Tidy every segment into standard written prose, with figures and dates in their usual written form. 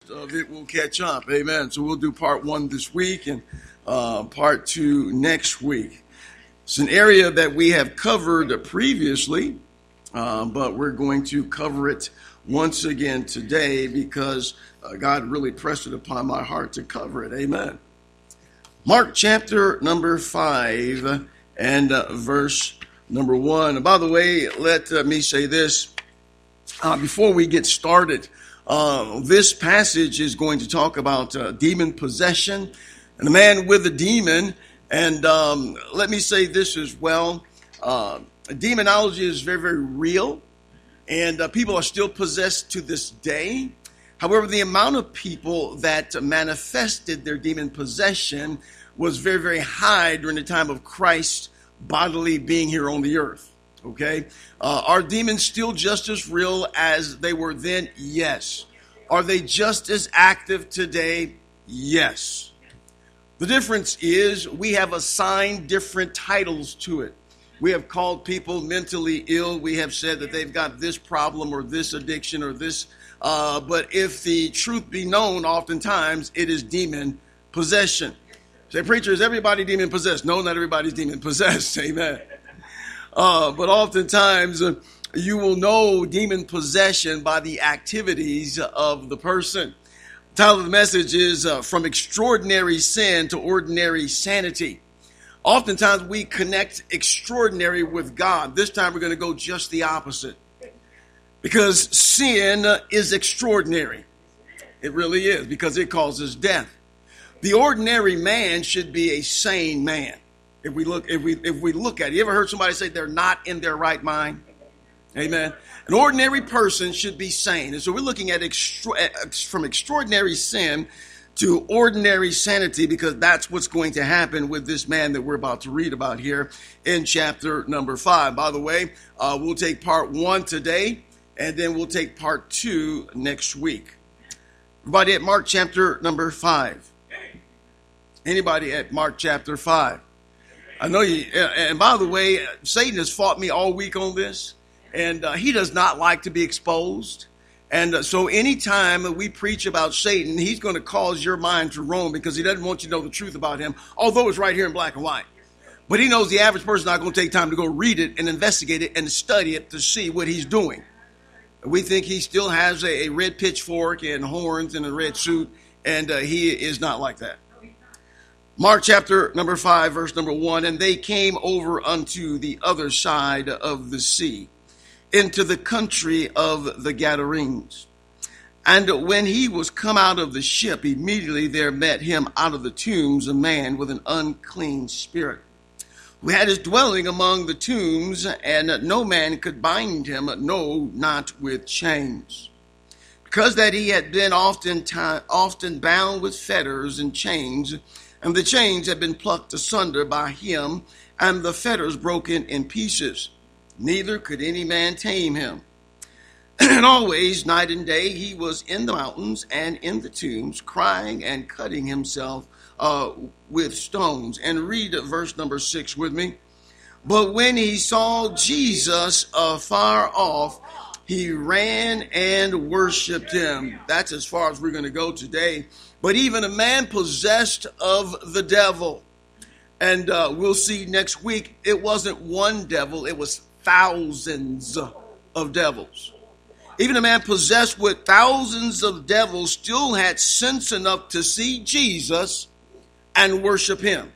Of it will catch up. Amen. So we'll do part 1 this week and part 2 next week. It's an area that we have covered previously, but we're going to cover it once again today because God really pressed it upon my heart to cover it. Amen. Mark chapter number 5 and verse number 1. And by the way, let me say this before we get started. This passage is going to talk about demon possession and a man with a demon. And let me say this as well. Demonology is very, very real. And people are still possessed to this day. However, the amount of people that manifested their demon possession was very, very high during the time of Christ bodily being here on the earth. Okay. Are demons still just as real as they were then? Yes. Are they just as active today? Yes. The difference is we have assigned different titles to it. We have called people mentally ill. We have said that they've got this problem or this addiction or this. But if the truth be known, oftentimes it is demon possession. Say, preacher, is everybody demon possessed? No, not everybody's demon possessed. Amen. But oftentimes you will know demon possession by the activities of the person. The title of the message is From Extraordinary Sin to Ordinary Sanity. Oftentimes we connect extraordinary with God. This time we're going to go just the opposite. Because sin is extraordinary. It really is, because it causes death. The ordinary man should be a sane man. If we look at it, you ever heard somebody say they're not in their right mind? Amen. An ordinary person should be sane. And so we're looking at from extraordinary sin to ordinary sanity, because that's what's going to happen with this man that we're about to read about here in chapter number 5. By the way, we'll take part 1 today, and then we'll take part 2 next week. Everybody at Mark chapter number 5. Anybody at Mark chapter 5? I know you, and by the way, Satan has fought me all week on this, and he does not like to be exposed. And so anytime we preach about Satan, he's going to cause your mind to roam because he doesn't want you to know the truth about him, although it's right here in black and white. But he knows the average person is not going to take time to go read it and investigate it and study it to see what he's doing. We think he still has a red pitchfork and horns and a red suit, and he is not like that. Mark chapter number 5, verse number 1, and they came over unto the other side of the sea, into the country of the Gadarenes. And when he was come out of the ship, immediately there met him out of the tombs a man with an unclean spirit, who had his dwelling among the tombs, and no man could bind him, no, not with chains, because that he had been often bound with fetters and chains, and the chains had been plucked asunder by him, and the fetters broken in pieces. Neither could any man tame him. And always, night and day, he was in the mountains and in the tombs, crying and cutting himself with stones. And read verse number 6 with me. But when he saw Jesus afar off, he ran and worshiped him. That's as far as we're going to go today. But even a man possessed of the devil. And we'll see next week, it wasn't one devil, it was thousands of devils. Even a man possessed with thousands of devils still had sense enough to see Jesus and worship him.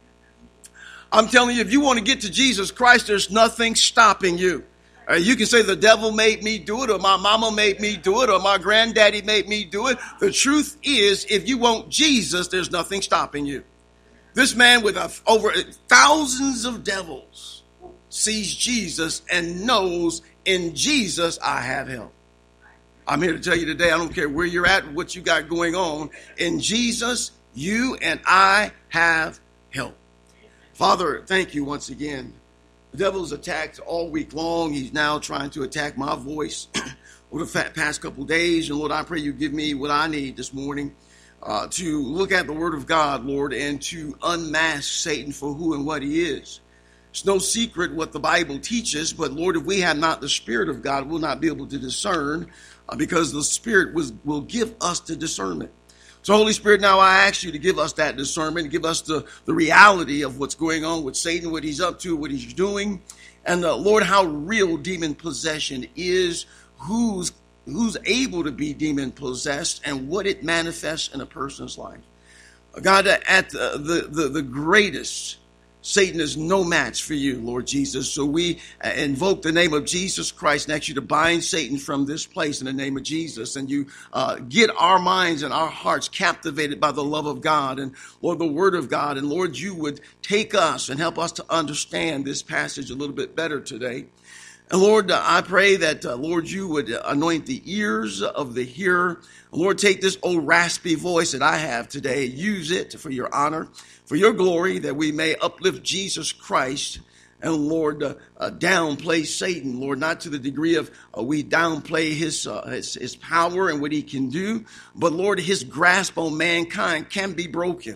I'm telling you, if you want to get to Jesus Christ, there's nothing stopping you. You can say the devil made me do it, or my mama made me do it, or my granddaddy made me do it. The truth is, if you want Jesus, there's nothing stopping you. This man with over thousands of devils sees Jesus and knows in Jesus I have help. I'm here to tell you today, I don't care where you're at, what you got going on. In Jesus, you and I have help. Father, thank you once again. The devil's attacked all week long. He's now trying to attack my voice over the past couple days. And Lord, I pray you give me what I need this morning to look at the word of God, Lord, and to unmask Satan for who and what he is. It's no secret what the Bible teaches, but Lord, if we have not the Spirit of God, we'll not be able to discern because the Spirit will give us the discernment. So Holy Spirit, now I ask you to give us that discernment, give us the reality of what's going on with Satan, what he's up to, what he's doing. And Lord, how real demon possession is, who's able to be demon possessed, and what it manifests in a person's life. God, at the greatest, Satan is no match for you, Lord Jesus. So we invoke the name of Jesus Christ and ask you to bind Satan from this place in the name of Jesus. And you get our minds and our hearts captivated by the love of God and, Lord, the word of God. And, Lord, you would take us and help us to understand this passage a little bit better today. And, Lord, I pray that, Lord, you would anoint the ears of the hearer. Lord, take this old raspy voice that I have today, use it for your honor, for your glory, that we may uplift Jesus Christ and, Lord, downplay Satan, Lord, not to the degree of we downplay his power and what he can do, but, Lord, his grasp on mankind can be broken.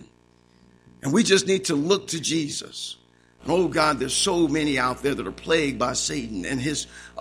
And we just need to look to Jesus. Oh, God, there's so many out there that are plagued by Satan and his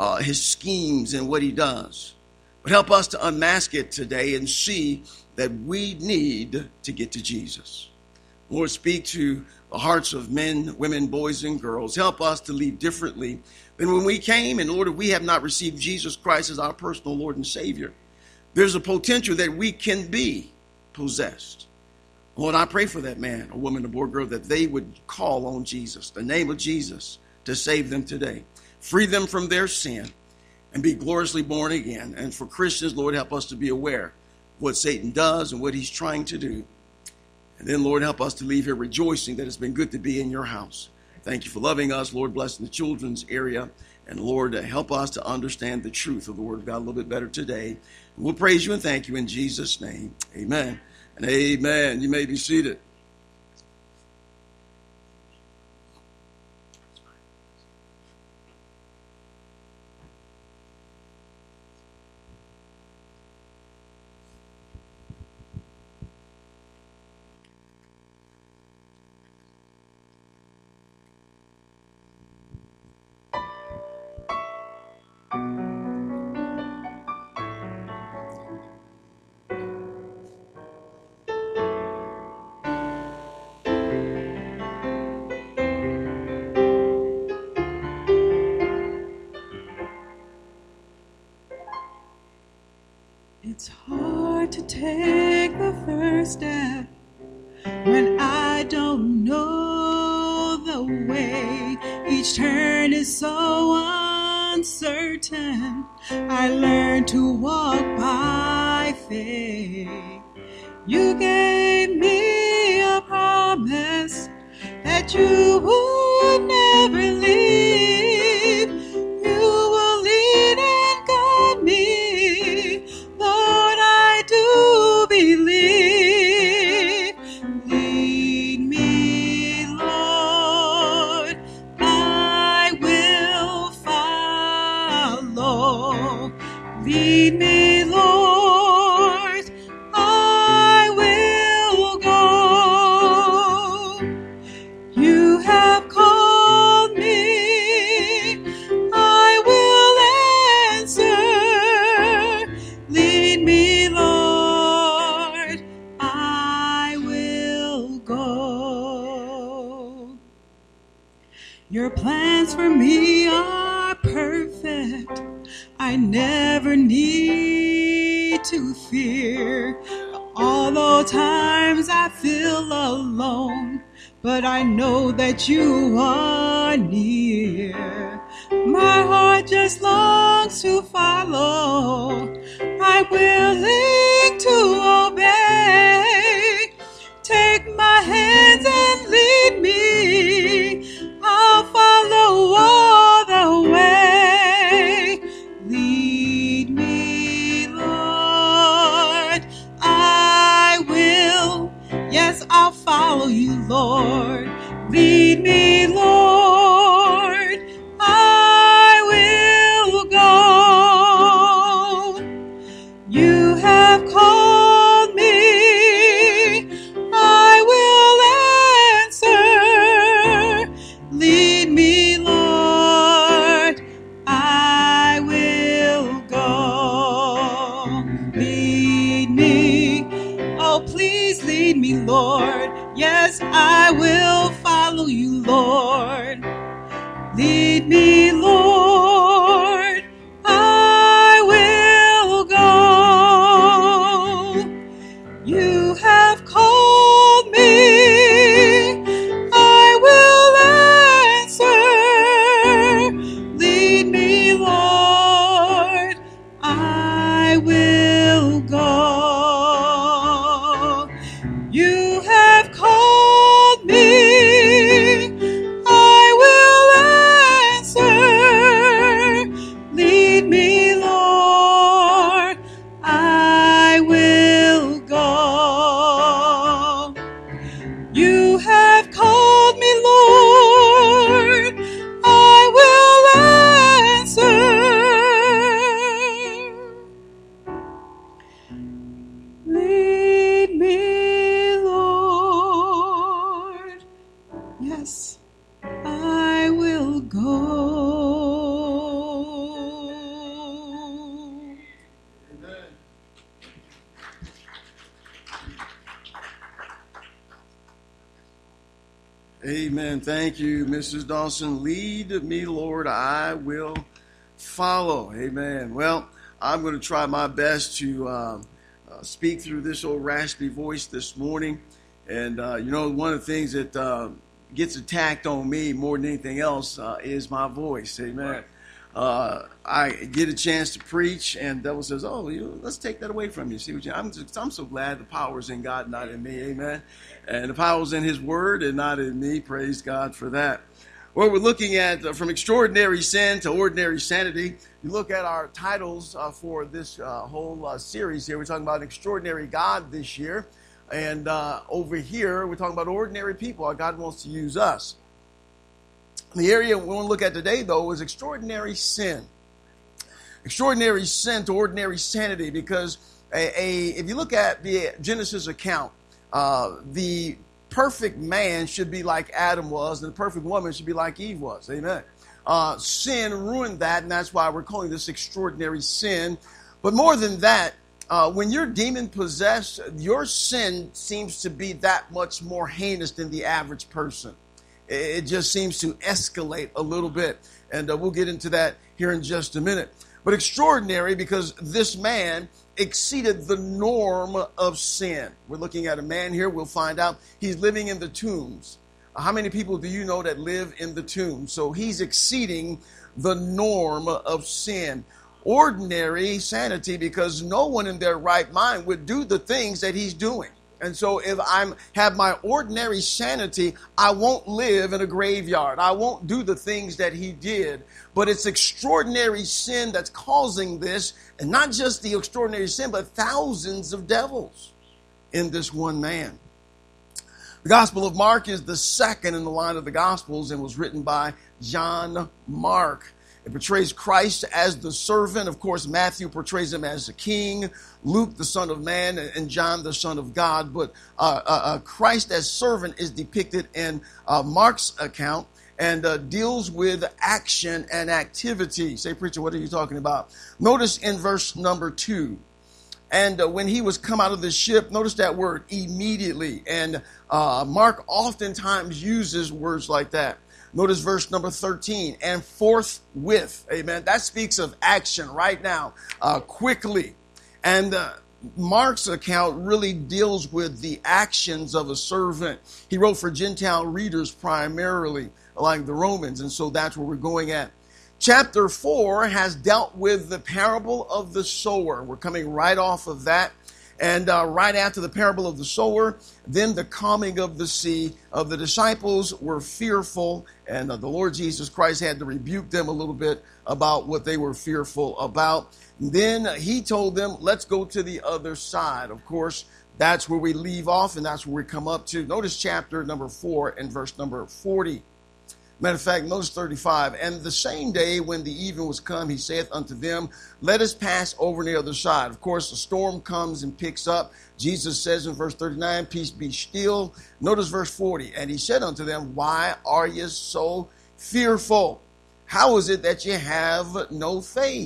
schemes and what he does. But help us to unmask it today and see that we need to get to Jesus. Lord, speak to the hearts of men, women, boys, and girls. Help us to leave differently than when we came. And Lord, if we have not received Jesus Christ as our personal Lord and Savior, there's a potential that we can be possessed. Lord, I pray for that man, a woman, a boy, girl, that they would call on Jesus, the name of Jesus, to save them today. Free them from their sin and be gloriously born again. And for Christians, Lord, help us to be aware of what Satan does and what he's trying to do. And then, Lord, help us to leave here rejoicing that it's been good to be in your house. Thank you for loving us, Lord, blessing the children's area. And, Lord, help us to understand the truth of the word of God a little bit better today. And we'll praise you and thank you in Jesus' name. Amen. And amen. You may be seated. It's hard to take the first step when I don't know the way. Each turn is so uncertain. I learned to walk by faith. You gave me a promise that you would never leave. You will lead and guide me. Lord, I do believe. Lead me, Lord, I will follow. Lead me, Lord, I will go. You have called me, I will answer. Lead me, Lord, I will go. Your plans for me are perfect. I never need to fear. Although times I feel alone, but I know that you are near. My heart just longs to follow. I'm willing to obey. Take my hands and lead me. I'll follow all the way. Lead me, Lord, I will. Yes, I'll follow you, Lord. Lead me, Lord, I will go. You have called me, I will answer. Lead me, please lead me, Lord. Yes, I will follow you, Lord. Lead me, Lord. I will go. You have called me. I will answer. Lead me, Lord. I will go. You have called me. I will answer. Lead me, Lord. I will go. You have called me, Lord. I will answer. Lead me, Lord. Yes, I will go. Amen. Thank you, Mrs. Dawson. Lead me, Lord. I will follow. Amen. Well, I'm going to try my best to speak through this old raspy voice this morning. And, one of the things that gets attacked on me more than anything else is my voice. Amen. I get a chance to preach, and the devil says, let's take that away from you. See what I'm so glad the power's in God, not in me. Amen. And the power's in his word and not in me. Praise God for that. Well, we're looking at from extraordinary sin to ordinary sanity. You look at our titles for this whole series here. We're talking about an extraordinary God this year. And over here, we're talking about ordinary people, how God wants to use us. The area we want to look at today, though, is extraordinary sin. Extraordinary sin to ordinary sanity, because if you look at the Genesis account, the perfect man should be like Adam was, and the perfect woman should be like Eve was. Amen. Sin ruined that, and that's why we're calling this extraordinary sin. But more than that, when you're demon possessed, your sin seems to be that much more heinous than the average person. It just seems to escalate a little bit. And we'll get into that here in just a minute. But extraordinary because this man exceeded the norm of sin. We're looking at a man here. We'll find out he's living in the tombs. How many people do you know that live in the tombs? So he's exceeding the norm of sin. Ordinary sanity, because no one in their right mind would do the things that he's doing. And so if I have my ordinary sanity, I won't live in a graveyard. I won't do the things that he did. But it's extraordinary sin that's causing this, and not just the extraordinary sin, but thousands of devils in this one man. The Gospel of Mark is the second in the line of the Gospels and was written by John Mark. It portrays Christ as the servant. Of course, Matthew portrays him as the king, Luke the son of man, and John the son of God. But Christ as servant is depicted in Mark's account and deals with action and activity. Say, preacher, what are you talking about? Notice in verse number 2. And when he was come out of the ship, notice that word, immediately. And Mark oftentimes uses words like that. Notice verse number 13, and forthwith. Amen. That speaks of action right now, quickly. And Mark's account really deals with the actions of a servant. He wrote for Gentile readers primarily, like the Romans, and so that's where we're going at. Chapter 4 has dealt with the parable of the sower. We're coming right off of that. And right after the parable of the sower, then the calming of the sea. The disciples were fearful, and the Lord Jesus Christ had to rebuke them a little bit about what they were fearful about. Then he told them, let's go to the other side. Of course, that's where we leave off, and that's where we come up to. Notice chapter number 4 and verse number 40. Matter of fact, notice 35. And the same day when the even was come, he saith unto them, let us pass over on the other side. Of course, the storm comes and picks up. Jesus says in verse 39, peace be still. Notice verse 40. And he said unto them, why are you so fearful? How is it that you have no faith?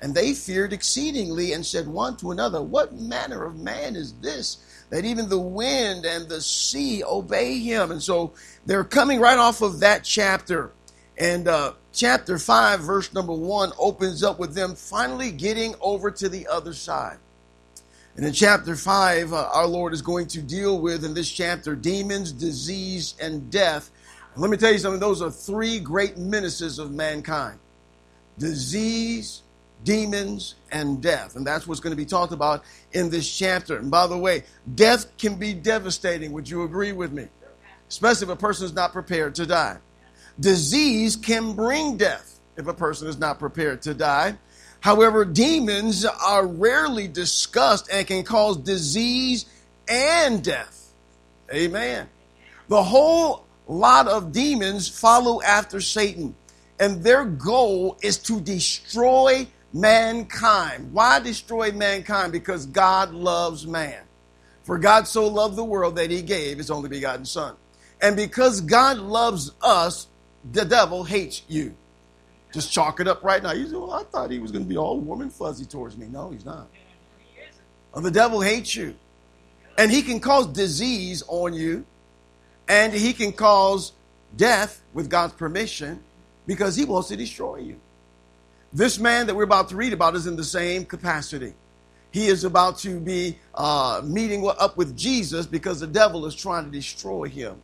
And they feared exceedingly and said one to another, what manner of man is this, that even the wind and the sea obey him? And so they're coming right off of that chapter. And chapter 5, verse number 1 opens up with them finally getting over to the other side. And in chapter 5, our Lord is going to deal with, in this chapter, demons, disease, and death. And let me tell you something, those are three great menaces of mankind. Disease, demons, and death. And that's what's going to be talked about in this chapter. And by the way, death can be devastating. Would you agree with me? Especially if a person is not prepared to die. Disease can bring death if a person is not prepared to die. However, demons are rarely discussed and can cause disease and death. Amen. The whole lot of demons follow after Satan, and their goal is to destroy mankind. Why destroy mankind? Because God loves man. For God so loved the world that he gave his only begotten son. And because God loves us, the devil hates you. Just chalk it up right now. You say, well, I thought he was going to be all warm and fuzzy towards me. No, he's not. Well, the devil hates you. And he can cause disease on you. And he can cause death with God's permission because he wants to destroy you. This man that we're about to read about is in the same capacity. He is about to be meeting up with Jesus because the devil is trying to destroy him.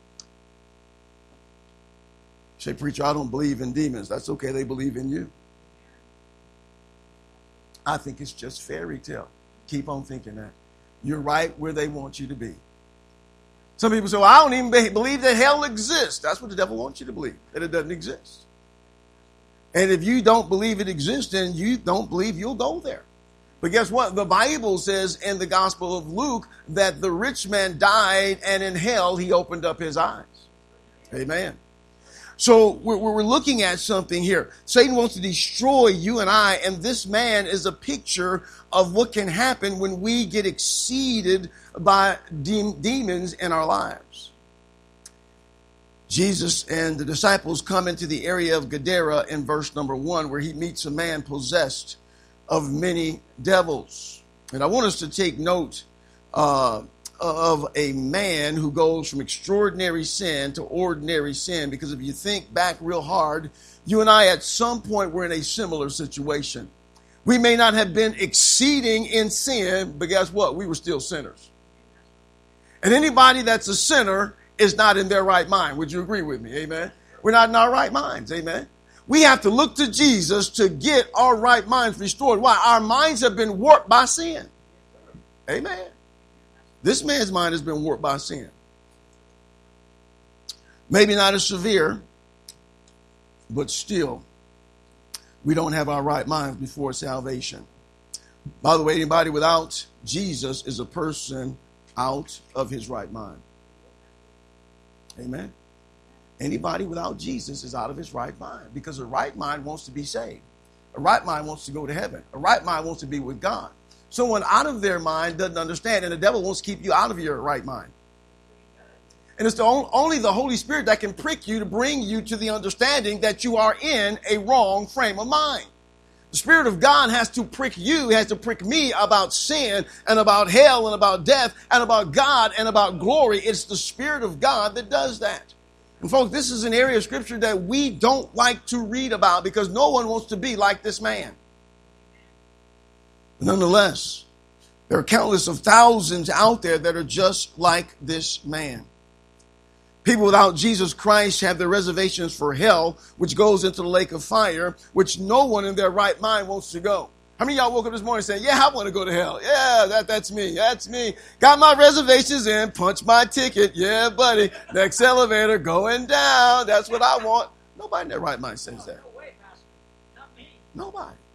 Say, preacher, I don't believe in demons. That's okay. They believe in you. I think it's just fairy tale. Keep on thinking that. You're right where they want you to be. Some people say, well, I don't even believe that hell exists. That's what the devil wants you to believe, that it doesn't exist. And if you don't believe it exists, then you don't believe you'll go there. But guess what? The Bible says in the Gospel of Luke that the rich man died and in hell he opened up his eyes. Amen. So we're looking at something here. Satan wants to destroy you and I, and this man is a picture of what can happen when we get exceeded by demons in our lives. Jesus and the disciples come into the area of Gadara in verse number 1, where he meets a man possessed of many devils. And I want us to take note of a man who goes from extraordinary sin to ordinary sin, because if you think back real hard, you and I at some point were in a similar situation. We may not have been exceeding in sin, but guess what? We were still sinners. And anybody that's a sinner is not in their right mind. Would you agree with me? Amen. We're not in our right minds. Amen. We have to look to Jesus to get our right minds restored. Why? Our minds have been warped by sin. Amen. This man's mind has been warped by sin. Maybe not as severe, but still, we don't have our right minds before salvation. By the way, anybody without Jesus is a person out of his right mind. Amen. Anybody without Jesus is out of his right mind, because a right mind wants to be saved. A right mind wants to go to heaven. A right mind wants to be with God. Someone out of their mind doesn't understand, and the devil wants to keep you out of your right mind. And it's only the Holy Spirit that can prick you to bring you to the understanding that you are in a wrong frame of mind. The Spirit of God has to prick you, has to prick me about sin and about hell and about death and about God and about glory. It's the Spirit of God that does that. And folks, this is an area of Scripture that we don't like to read about because no one wants to be like this man. Nonetheless, there are countless of thousands out there that are just like this man. People without Jesus Christ have their reservations for hell, which goes into the lake of fire, which no one in their right mind wants to go. How many of y'all woke up this morning saying, yeah, I want to go to hell. Yeah, that's me. That's me. Got my reservations in, punched my ticket. Yeah, buddy. Next elevator going down. That's what I want. Nobody in their right mind says that. Nobody.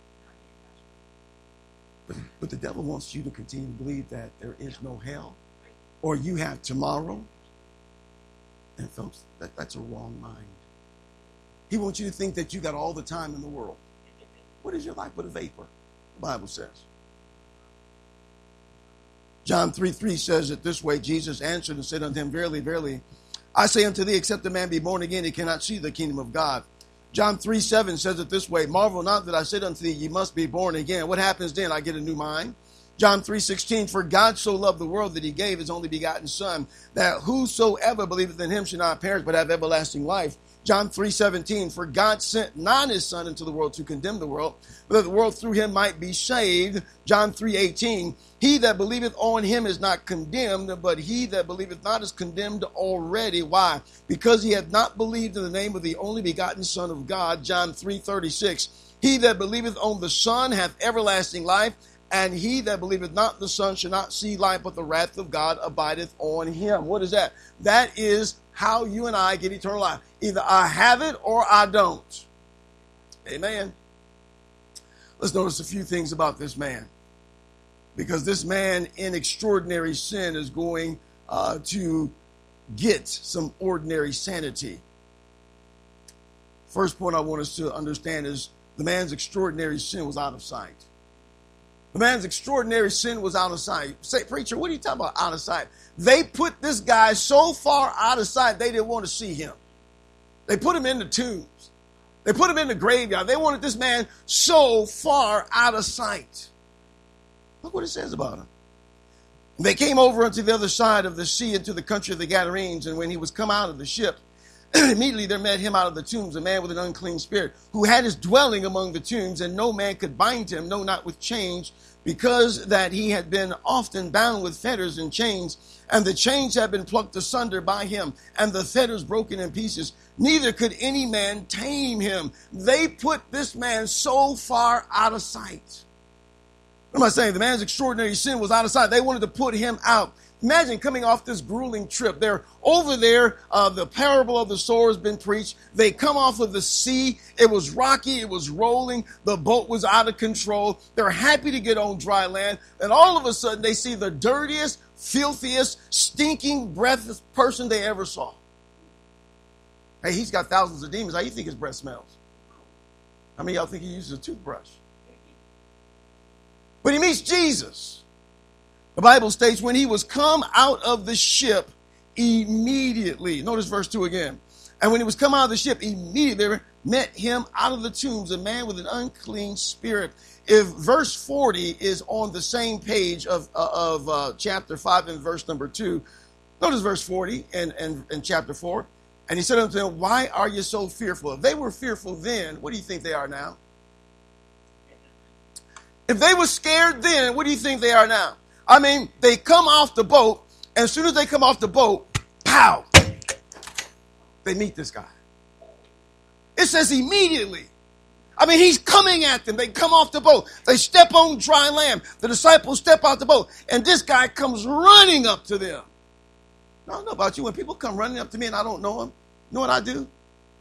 But the devil wants you to continue to believe that there is no hell or you have tomorrow. And folks, that's a wrong mind. He wants you to think that you got all the time in the world. What is your life but a vapor? The Bible says. John 3:3 says it this way. Jesus answered and said unto him, verily, verily, I say unto thee, except a man be born again, he cannot see the kingdom of God. John 3:7 says it this way, marvel not that I said unto thee, ye must be born again. What happens then? I get a new mind. John 3:16, for God so loved the world that he gave his only begotten son, that whosoever believeth in him should not perish but have everlasting life. John 3:17, for God sent not his son into the world to condemn the world, but that the world through him might be saved. John 3:18, he that believeth on him is not condemned, but he that believeth not is condemned already. Why? Because he hath not believed in the name of the only begotten Son of God. John 3:36, he that believeth on the Son hath everlasting life, and he that believeth not the Son shall not see life, but the wrath of God abideth on him. What is that? That is how you and I get eternal life. Either I have it or I don't. Amen. Let's notice a few things about this man. Because this man in extraordinary sin is going to get some ordinary sanity. First point I want us to understand is the man's extraordinary sin was out of sight. The man's extraordinary sin was out of sight. Say, preacher, what are you talking about out of sight? They put this guy so far out of sight, they didn't want to see him. They put him in the tombs. They put him in the graveyard. They wanted this man so far out of sight. Look what it says about him. They came over unto the other side of the sea into the country of the Gadarenes, and when he was come out of the ship, immediately there met him out of the tombs a man with an unclean spirit, who had his dwelling among the tombs, and no man could bind him, no, not with chains, because that he had been often bound with fetters and chains, and the chains had been plucked asunder by him, and the fetters broken in pieces. Neither could any man tame him. They put this man so far out of sight. What am I saying? The man's extraordinary sin was out of sight. They wanted to put him out. Imagine coming off this grueling trip. They're over there. The parable of the sower has been preached. They come off of the sea. It was rocky. It was rolling. The boat was out of control. They're happy to get on dry land. And all of a sudden, they see the dirtiest, filthiest, stinking, breathless person they ever saw. Hey, he's got thousands of demons. How do you think his breath smells? How many of y'all think he uses a toothbrush? But he meets Jesus. The Bible states when he was come out of the ship, immediately. Notice verse 2 again. And when he was come out of the ship, immediately there met him out of the tombs a man with an unclean spirit. If verse 40 is on the same page of chapter 5 and verse number 2, notice verse 40 and chapter 4. And he said unto them, why are you so fearful? If they were fearful then, what do you think they are now? If they were scared then, what do you think they are now? I mean, they come off the boat, and as soon as they come off the boat, pow, they meet this guy. It says immediately. I mean, he's coming at them. They come off the boat. They step on dry land. The disciples step out the boat, and this guy comes running up to them. I don't know about you. When people come running up to me and I don't know them, you know what I do?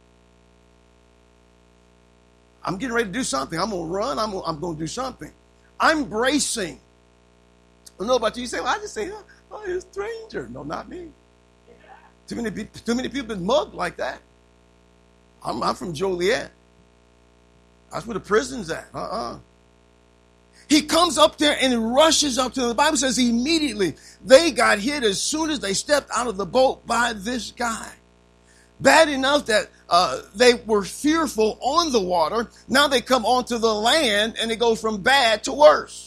I'm getting ready to do something. I'm going to run. I'm going to do something. I'm bracing. I don't know about you. You say, well, I just say, oh, you're a stranger. No, not me. Too many people been mugged like that. I'm from Joliet. That's where the prison's at. He comes up there and rushes up to them. The Bible says immediately they got hit as soon as they stepped out of the boat by this guy. Bad enough that they were fearful on the water. Now they come onto the land and it goes from bad to worse.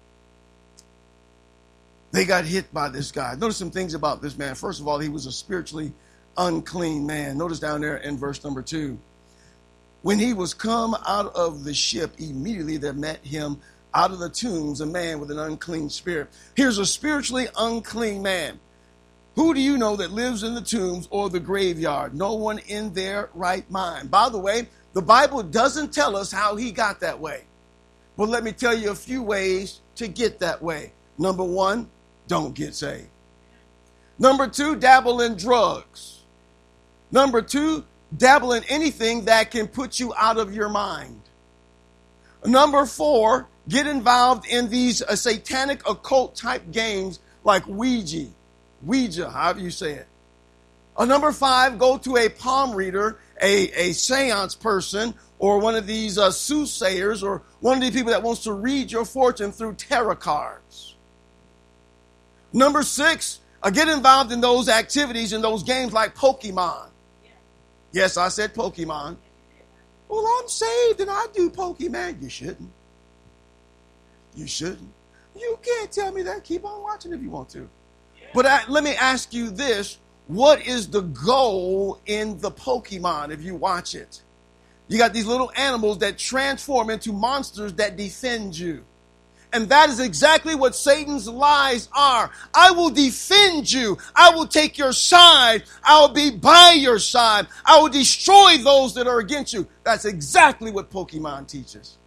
They got hit by this guy. Notice some things about this man. First of all, he was a spiritually unclean man. Notice down there in verse number 2. When he was come out of the ship, immediately there met him out of the tombs a man with an unclean spirit. Here's a spiritually unclean man. Who do you know that lives in the tombs or the graveyard? No one in their right mind. By the way, the Bible doesn't tell us how he got that way. But let me tell you a few ways to get that way. Number 1, don't get saved. Number 2, dabble in drugs. Number 2, dabble in anything that can put you out of your mind. Number 4, get involved in these satanic occult type games like Ouija, however you say it. Number 5, go to a palm reader, a seance person, or one of these soothsayers, or one of these people that wants to read your fortune through tarot cards. Number 6, get involved in those activities and those games like Pokemon. Yes, I said Pokemon. Well, I'm saved and I do Pokemon. You shouldn't. You shouldn't. You can't tell me that. Keep on watching if you want to. But let me ask you this. What is the goal in the Pokemon if you watch it? You got these little animals that transform into monsters that defend you. And that is exactly what Satan's lies are. I will defend you. I will take your side. I will be by your side. I will destroy those that are against you. That's exactly what Pokemon teaches.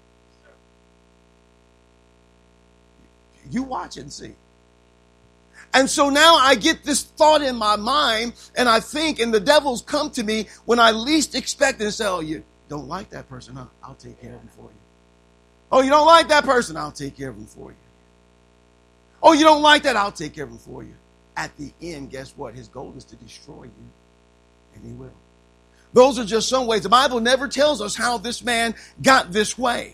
You watch it and see. And so now I get this thought in my mind, and I think, and the devils come to me when I least expect it and say, oh, you don't like that person, huh? I'll take care of him for you. Oh, you don't like that person? I'll take care of him for you. Oh, you don't like that? I'll take care of him for you. At the end, guess what? His goal is to destroy you, and he will. Those are just some ways. The Bible never tells us how this man got this way.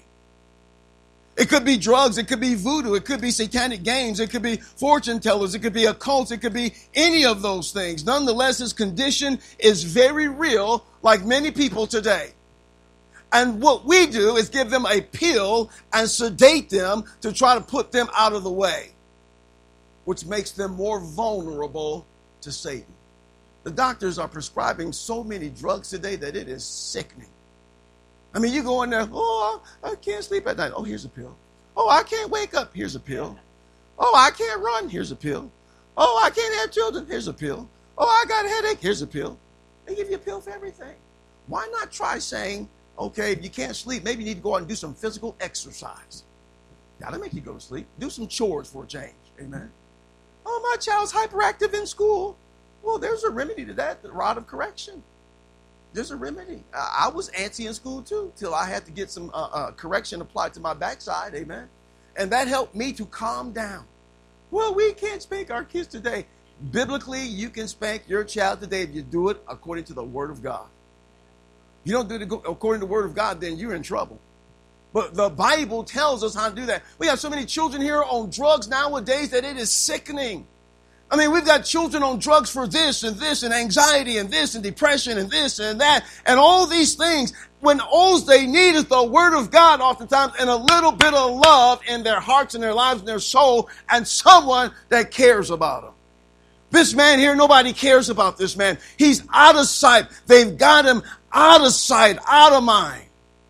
It could be drugs. It could be voodoo. It could be satanic games. It could be fortune tellers. It could be occults. It could be any of those things. Nonetheless, his condition is very real, like many people today. And what we do is give them a pill and sedate them to try to put them out of the way, which makes them more vulnerable to Satan. The doctors are prescribing so many drugs today that it is sickening. I mean, you go in there, oh, I can't sleep at night. Oh, here's a pill. Oh, I can't wake up. Here's a pill. Oh, I can't run. Here's a pill. Oh, I can't have children. Here's a pill. Oh, I got a headache. Here's a pill. They give you a pill for everything. Why not try saying, okay, if you can't sleep, maybe you need to go out and do some physical exercise. That'll make you go to sleep. Do some chores for a change. Amen. Oh, my child's hyperactive in school. Well, there's a remedy to that, the rod of correction. There's a remedy. I was antsy in school too, till I had to get some correction applied to my backside. Amen. And that helped me to calm down. Well, we can't spank our kids today. Biblically, you can spank your child today if you do it according to the Word of God. If you don't do it according to the Word of God, then you're in trouble. But the Bible tells us how to do that. We have so many children here on drugs nowadays that it is sickening. I mean, we've got children on drugs for this and anxiety and this and depression and this and that and all these things when all they need is the Word of God oftentimes and a little bit of love in their hearts and their lives and their soul and someone that cares about them. This man here, nobody cares about this man. He's out of sight. They've got him out of sight, out of mind.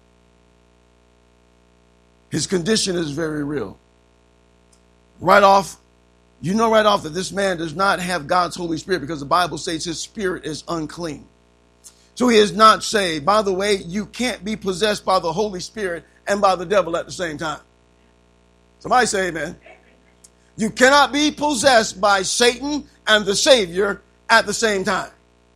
His condition is very real. Right off that this man does not have God's Holy Spirit because the Bible says his spirit is unclean. So he is not saved. By the way, you can't be possessed by the Holy Spirit and by the devil at the same time. Somebody say amen. You cannot be possessed by Satan and the Savior at the same time.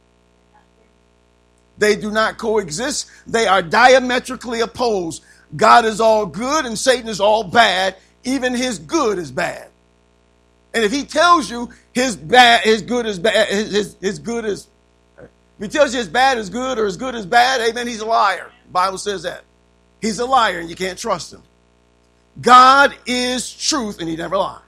They do not coexist. They are diametrically opposed. God is all good and Satan is all bad. Even his good is bad. And if he tells you his good is bad, if he tells you his bad is good or his good is bad, amen, he's a liar. The Bible says that. He's a liar and you can't trust him. God is truth and he never lies.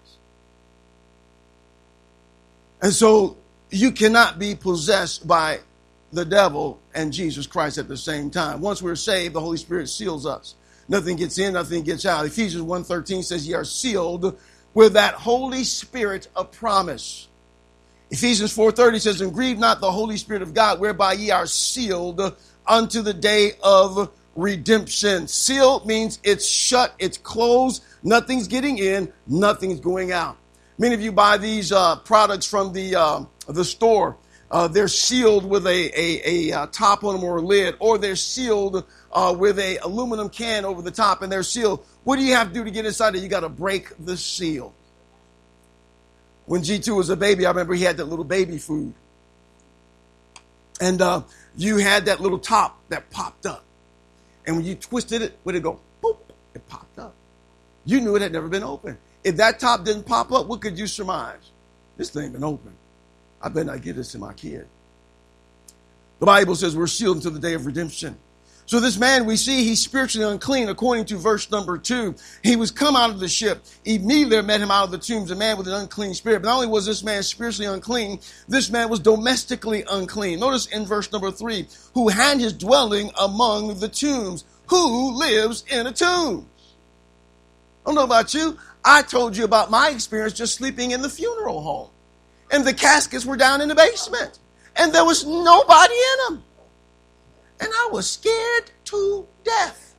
And so you cannot be possessed by the devil and Jesus Christ at the same time. Once we're saved, the Holy Spirit seals us. Nothing gets in, nothing gets out. Ephesians 1:13 says ye are sealed with that Holy Spirit of promise. Ephesians 4:30 says, and grieve not the Holy Spirit of God, whereby ye are sealed unto the day of redemption. Sealed means it's shut, it's closed, nothing's getting in, nothing's going out. Many of you buy these products from the store. They're sealed with a top on them or a lid, or they're sealed with a aluminum can over the top, and they're sealed. What do you have to do to get inside it? You got to break the seal. When G2 was a baby, I remember he had that little baby food. And you had that little top that popped up. And when you twisted it, where'd it go? Boop, it popped up. You knew it had never been opened. If that top didn't pop up, what could you surmise? This thing been open. I better not give this to my kid. The Bible says we're sealed until the day of redemption. So this man, we see he's spiritually unclean according to verse number 2. He was come out of the ship. Immediately there met him out of the tombs a man with an unclean spirit. But not only was this man spiritually unclean, this man was domestically unclean. Notice in verse number 3, who had his dwelling among the tombs. Who lives in a tomb? I don't know about you. I told you about my experience just sleeping in the funeral home. And the caskets were down in the basement. And there was nobody in them. And I was scared to death.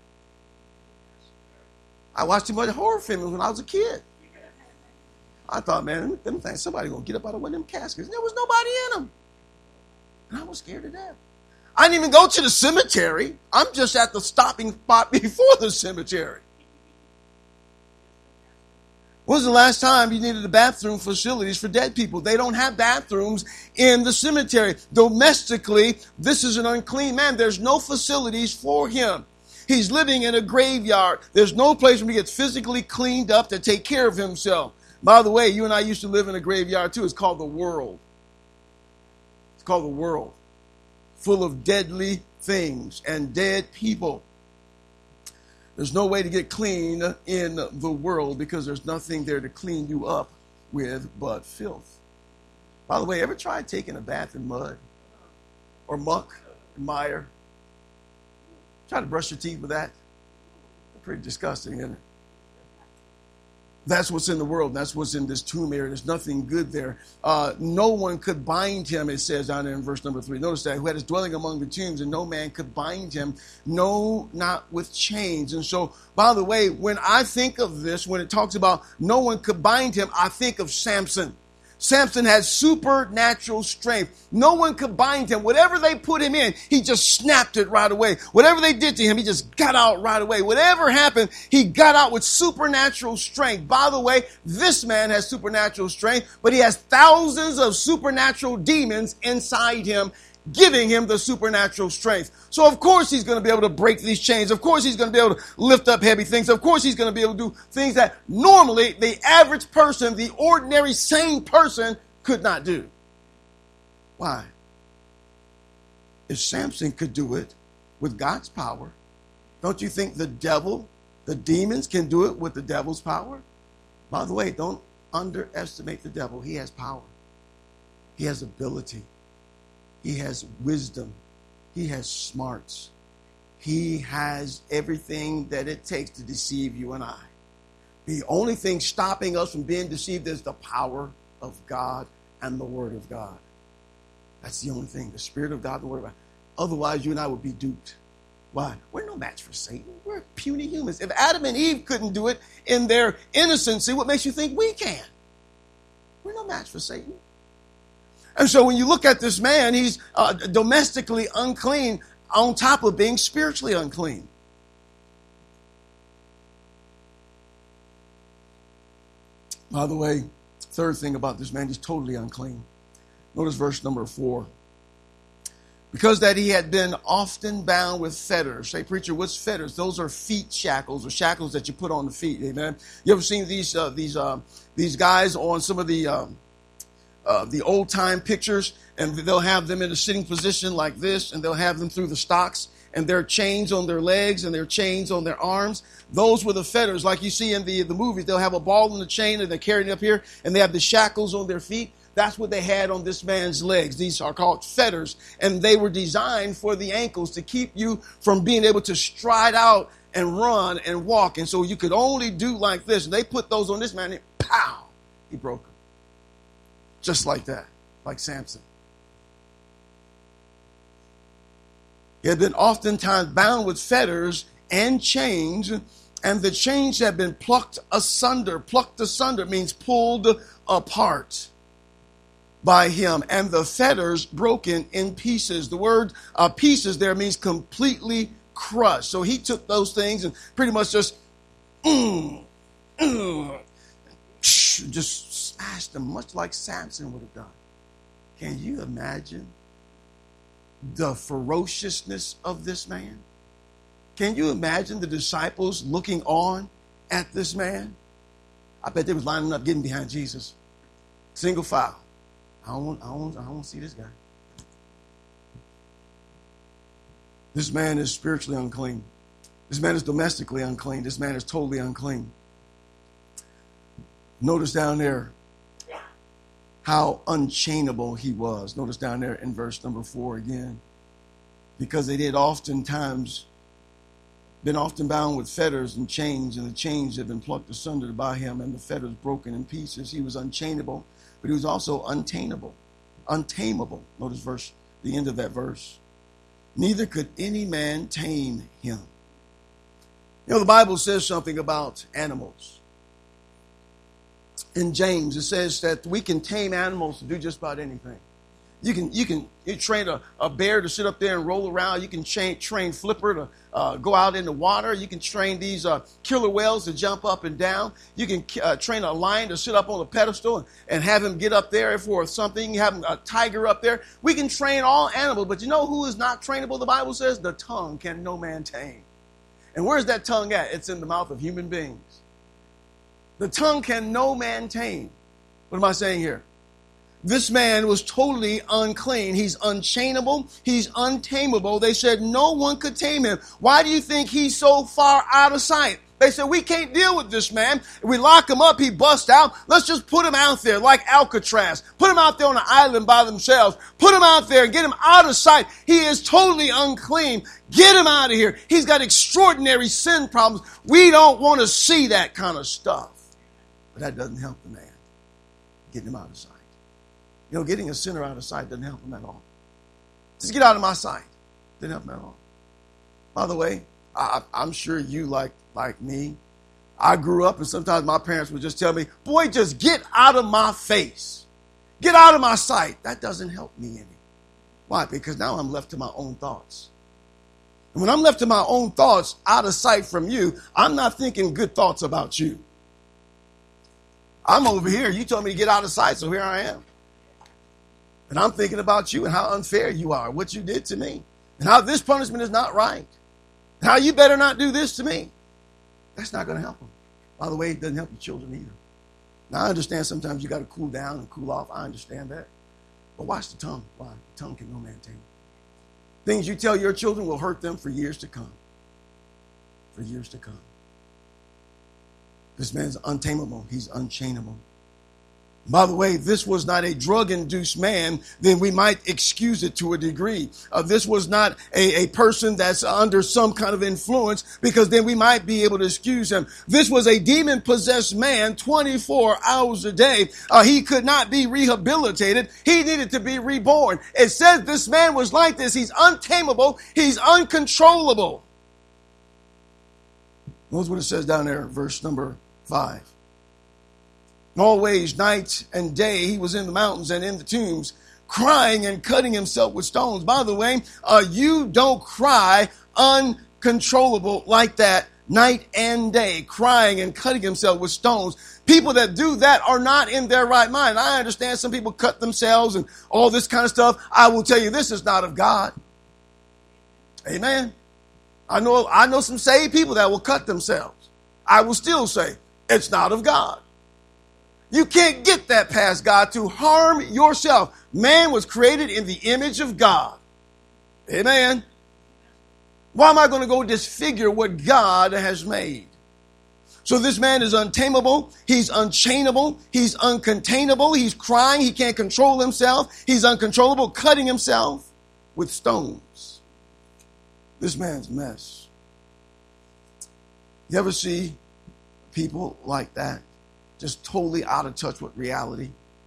I watched too much horror films when I was a kid. I thought, man, them things, somebody going to get up out of one of them caskets. There was nobody in them. And I was scared to death. I didn't even go to the cemetery. I'm just at the stopping spot before the cemetery. When was the last time you needed a bathroom facilities for dead people? They don't have bathrooms in the cemetery. Domestically, this is an unclean man. There's no facilities for him. He's living in a graveyard. There's no place where he gets physically cleaned up to take care of himself. By the way, you and I used to live in a graveyard too. It's called the world. It's called the world. Full of deadly things and dead people. There's no way to get clean in the world because there's nothing there to clean you up with but filth. By the way, ever tried taking a bath in mud or muck and mire? Try to brush your teeth with that. Pretty disgusting, isn't it? That's what's in the world. That's what's in this tomb area. There's nothing good there. No one could bind him, it says down there in verse number 3. Notice that, who had his dwelling among the tombs, and no man could bind him, no, not with chains. And so, by the way, when I think of this, when it talks about no one could bind him, I think of Samson. Samson had supernatural strength. No one could bind him. Whatever they put him in, he just snapped it right away. Whatever they did to him, he just got out right away. Whatever happened, he got out with supernatural strength. By the way, this man has supernatural strength, but he has thousands of supernatural demons inside him, giving him the supernatural strength. So of course he's going to be able to break these chains. Of course he's going to be able to lift up heavy things. Of course he's going to be able to do things that normally the average person, the ordinary sane person could not do. Why? If Samson could do it with God's power, don't you think the devil, the demons can do it with the devil's power? By the way, don't underestimate the devil. He has power. He has ability. He has wisdom. He has smarts. He has everything that it takes to deceive you and I. The only thing stopping us from being deceived is the power of God and the Word of God. That's the only thing, the Spirit of God and the Word of God. Otherwise, you and I would be duped. Why? We're no match for Satan. We're puny humans. If Adam and Eve couldn't do it in their innocency, what makes you think we can? We're no match for Satan. And so when you look at this man, he's domestically unclean on top of being spiritually unclean. By the way, third thing about this man, he's totally unclean. Notice verse number 4. Because that he had been often bound with fetters. Say, preacher, what's fetters? Those are feet shackles, or shackles that you put on the feet. Amen. You ever seen these guys on some of the old time pictures, and they'll have them in a sitting position like this, and they'll have them through the stocks, and there are chains on their legs and there are chains on their arms. Those were the fetters, like you see in the movies. They'll have a ball in the chain and they're carrying it up here, and they have the shackles on their feet. That's what they had on this man's legs. These are called fetters, and they were designed for the ankles to keep you from being able to stride out and run and walk. And so you could only do like this. And they put those on this man, and pow, he broke them. Just like that, like Samson. He had been oftentimes bound with fetters and chains, and the chains had been plucked asunder. Plucked asunder means pulled apart by him, and the fetters broken in pieces. The word pieces there means completely crushed. So he took those things and pretty much just smashed them, much like Samson would have done. Can you imagine the ferociousness of this man? Can you imagine the disciples looking on at this man? I bet they was lining up, getting behind Jesus. Single file. I don't want to see this guy. This man is spiritually unclean. This man is domestically unclean. This man is totally unclean. Notice down there how unchainable he was. Notice down there in verse number 4 again. Because they did oftentimes been often bound with fetters and chains, and the chains had been plucked asunder by him, and the fetters broken in pieces. He was unchainable, but he was also untamable. Untamable. Notice the end of that verse. Neither could any man tame him. You know, the Bible says something about animals. In James, it says that we can tame animals to do just about anything. You train a bear to sit up there and roll around. You can train Flipper to go out in the water. You can train these killer whales to jump up and down. You can train a lion to sit up on a pedestal and have him get up there for something. You have a tiger up there. We can train all animals, but you know who is not trainable? The Bible says the tongue can no man tame. And where's that tongue at? It's in the mouth of human beings. The tongue can no man tame. What am I saying here? This man was totally unclean. He's unchainable. He's untamable. They said no one could tame him. Why do you think he's so far out of sight? They said, we can't deal with this man. If we lock him up, he busts out. Let's just put him out there like Alcatraz. Put him out there on an island by themselves. Put him out there and get him out of sight. He is totally unclean. Get him out of here. He's got extraordinary sin problems. We don't want to see that kind of stuff. But that doesn't help the man. Getting him out of sight. You know, getting a sinner out of sight doesn't help him at all. Just get out of my sight. Doesn't help him at all. By the way, I'm sure you, like me, I grew up and sometimes my parents would just tell me, boy, just get out of my face. Get out of my sight. That doesn't help me any. Why? Because now I'm left to my own thoughts. And when I'm left to my own thoughts, out of sight from you, I'm not thinking good thoughts about you. I'm over here. You told me to get out of sight, so here I am. And I'm thinking about you and how unfair you are, what you did to me, and how this punishment is not right, and how you better not do this to me. That's not going to help them. By the way, it doesn't help your children either. Now, I understand sometimes you got to cool down and cool off. I understand that. But watch the tongue. Why? The tongue can no man tame. Things you tell your children will hurt them for years to come. For years to come. This man's untamable. He's unchainable. By the way, this was not a drug-induced man, then we might excuse it to a degree. This was not a person that's under some kind of influence, because then we might be able to excuse him. This was a demon-possessed man 24 hours a day. He could not be rehabilitated. He needed to be reborn. It says this man was like this. He's untamable. He's uncontrollable. Notice what it says down there, verse number 5. Always, night and day, he was in the mountains and in the tombs, crying and cutting himself with stones. By the way, you don't cry uncontrollable like that night and day, crying and cutting himself with stones. People that do that are not in their right mind. I understand some people cut themselves and all this kind of stuff. I will tell you, this is not of God. Amen. I know some saved people that will cut themselves. I will still say it's not of God. You can't get that past God to harm yourself. Man was created in the image of God. Amen. Why am I going to go disfigure what God has made? So this man is untamable. He's unchainable. He's uncontainable. He's crying. He can't control himself. He's uncontrollable, cutting himself with stones. This man's a mess. You ever see people like that? Just totally out of touch with reality.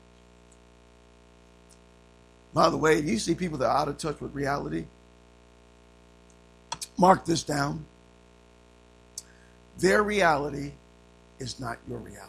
By the way, you see people that are out of touch with reality, mark this down. Their reality is not your reality.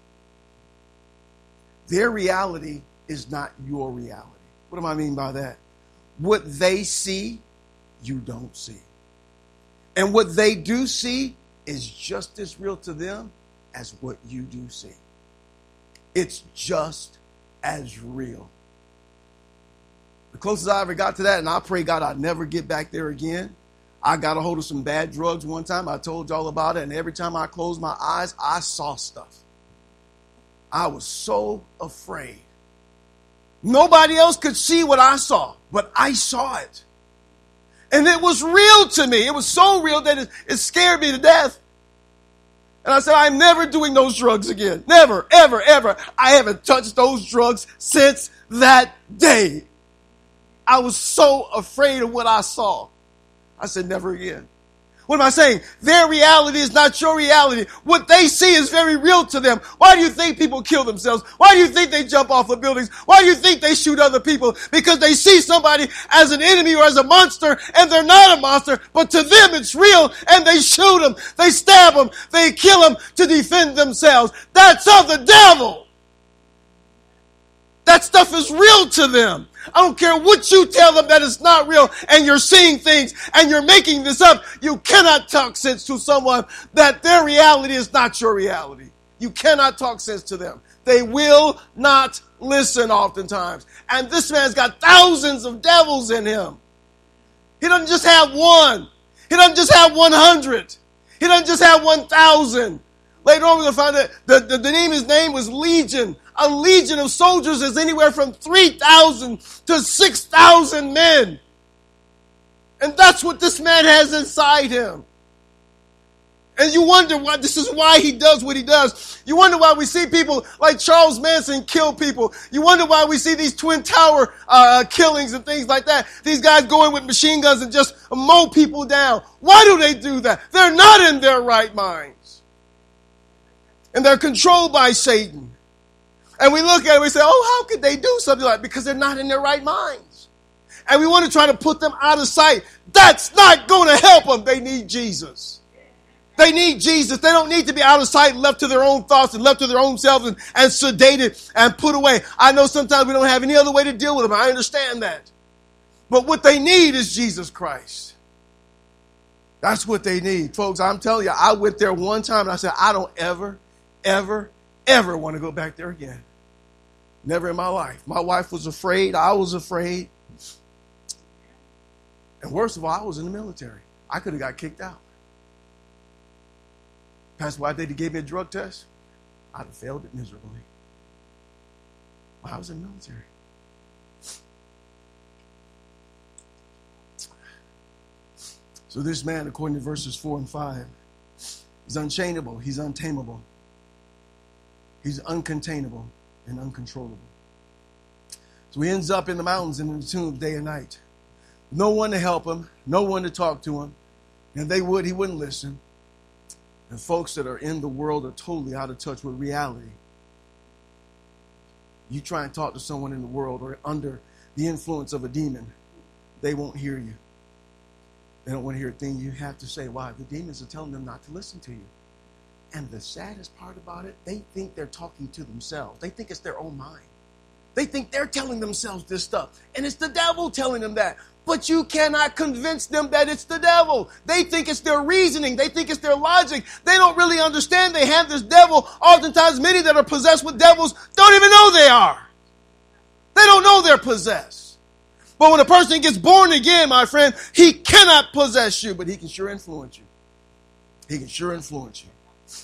Their reality is not your reality. What do I mean by that? What they see, you don't see. And what they do see is just as real to them as what you do see. It's just as real. The closest I ever got to that, and I pray God I'd never get back there again. I got a hold of some bad drugs one time. I told y'all about it, and every time I closed my eyes, I saw stuff. I was so afraid. Nobody else could see what I saw, but I saw it. And it was real to me. It was so real that it scared me to death. And I said, I'm never doing those drugs again. Never, ever, ever. I haven't touched those drugs since that day. I was so afraid of what I saw. I said, never again. What am I saying? Their reality is not your reality. What they see is very real to them. Why do you think people kill themselves? Why do you think they jump off of buildings? Why do you think they shoot other people? Because they see somebody as an enemy or as a monster, and they're not a monster, but to them it's real, and they shoot them, they stab them, they kill them to defend themselves. That's of the devil. That stuff is real to them. I don't care what you tell them that it's not real, and you're seeing things and you're making this up. You cannot talk sense to someone that their reality is not your reality. You cannot talk sense to them. They will not listen oftentimes. And this man's got thousands of devils in him. He doesn't just have one. He doesn't just have 100. He doesn't just have 1,000. Later on, we're going to find that his name was Legion. A legion of soldiers is anywhere from 3,000 to 6,000 men. And that's what this man has inside him. And you wonder why, this is why he does what he does. You wonder why we see people like Charles Manson kill people. You wonder why we see these Twin Tower killings and things like that. These guys go in with machine guns and just mow people down. Why do they do that? They're not in their right minds. And they're controlled by Satan. And we look at it and we say, oh, how could they do something like that? Because they're not in their right minds. And we want to try to put them out of sight. That's not going to help them. They need Jesus. They need Jesus. They don't need to be out of sight and left to their own thoughts and left to their own selves and sedated and put away. I know sometimes we don't have any other way to deal with them. I understand that. But what they need is Jesus Christ. That's what they need. Folks, I'm telling you, I went there one time and I said, I don't ever want to go back there again. Never in my life. My wife was afraid. I was afraid. And worst of all, I was in the military. I could have got kicked out. Pastor, why they gave me a drug test? I'd have failed it miserably. I was in the military. So this man, according to verses 4 and 5, is unchainable. He's untamable. He's uncontainable and uncontrollable. So he ends up in the mountains and in the tombs day and night. No one to help him, no one to talk to him. And he wouldn't listen. And folks that are in the world are totally out of touch with reality. You try and talk to someone in the world or under the influence of a demon, they won't hear you. They don't want to hear a thing you have to say. Why? The demons are telling them not to listen to you. And the saddest part about it, they think they're talking to themselves. They think it's their own mind. They think they're telling themselves this stuff. And it's the devil telling them that. But you cannot convince them that it's the devil. They think it's their reasoning. They think it's their logic. They don't really understand they have this devil. Oftentimes, many that are possessed with devils don't even know they are. They don't know they're possessed. But when a person gets born again, my friend, he cannot possess you, but he can sure influence you. He can sure influence you.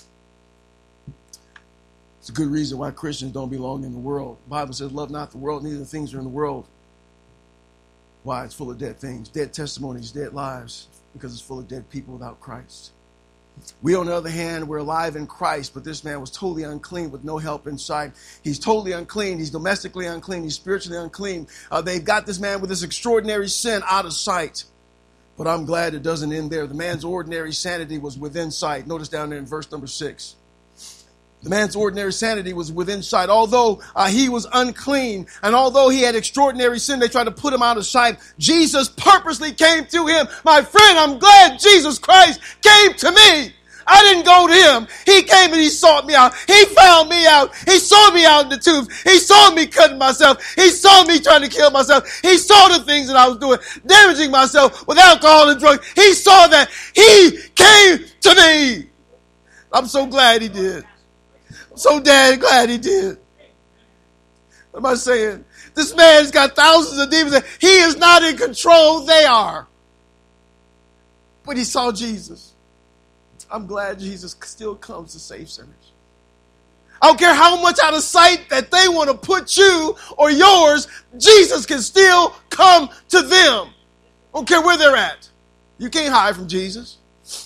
It's a good reason why Christians don't belong in the world. The Bible says, love not the world, neither the things are in the world. Why? It's full of dead things, dead testimonies, dead lives, because it's full of dead people without Christ. We, on the other hand, we're alive in Christ, but this man was totally unclean with no help inside. He's totally unclean. He's domestically unclean. He's spiritually unclean. They've got this man with this extraordinary sin out of sight. But I'm glad it doesn't end there. The man's ordinary sanity was within sight. Notice down there in verse number 6. The man's ordinary sanity was within sight. Although he was unclean and although he had extraordinary sin, they tried to put him out of sight. Jesus purposely came to him. My friend, I'm glad Jesus Christ came to me. I didn't go to him. He came and he sought me out. He found me out. He saw me out in the tombs. He saw me cutting myself. He saw me trying to kill myself. He saw the things that I was doing, damaging myself with alcohol and drugs. He saw that. He came to me. I'm so glad he did. So damn glad he did. What am I saying? This man's got thousands of demons. He is not in control. They are. But he saw Jesus. I'm glad Jesus still comes to save sinners. I don't care how much out of sight that they want to put you or yours, Jesus can still come to them. Don't care where they're at. You can't hide from Jesus.